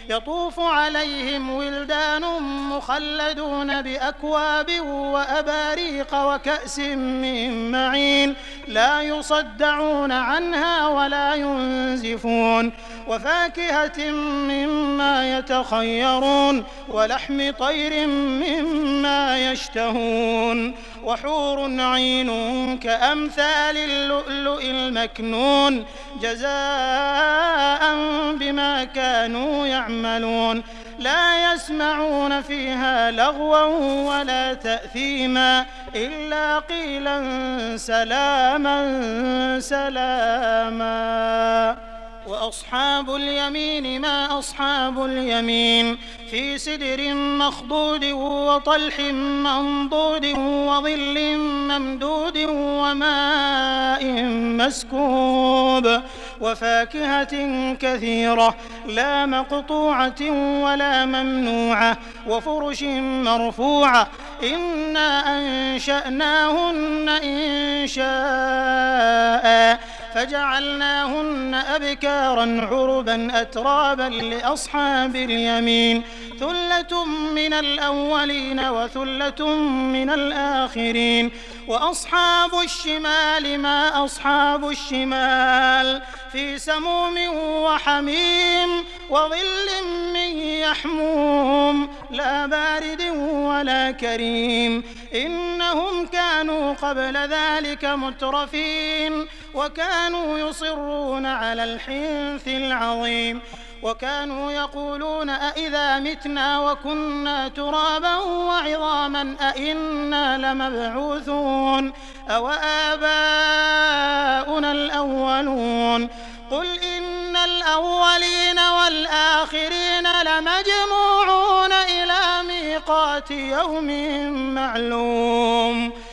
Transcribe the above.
يطوف عليهم ولدان مخلدون بأكواب وأباريق وكأس من معين لا يصدعون عنها ولا ينزفون وفاكهة مما يتخيرون ولحم طير مما يشتهون وحور عين كأمثال اللؤلؤ المكنون جزاء بما كانوا يعملون لا يسمعون فيها لغوا ولا تأثيما إلا قيلا سلاما سلاما. وأصحاب اليمين ما أصحاب اليمين في سدر مخضود وطلح منضود وظل ممدود وماء مسكوب وفاكهة كثيرة لا مقطوعة ولا ممنوعة وفرش مرفوعة إنا أنشأناهن إنشاء فجعلناهن أبكارا عربا أترابا لأصحاب اليمين ثلة من الأولين وثلة من الآخرين. وأصحاب الشمال ما أصحاب الشمال في سموم وحميم وظل من يحموم لا بارد ولا كريم إنهم كانوا قبل ذلك مترفين وكانوا يصرون على الحنث العظيم وكانوا يقولون أئذا متنا وكنا ترابا وعظاما أئنا لمبعوثون أو آباؤنا الأولون قل إن الأولين والآخرين لمجموعون إلى ميقات يوم معلوم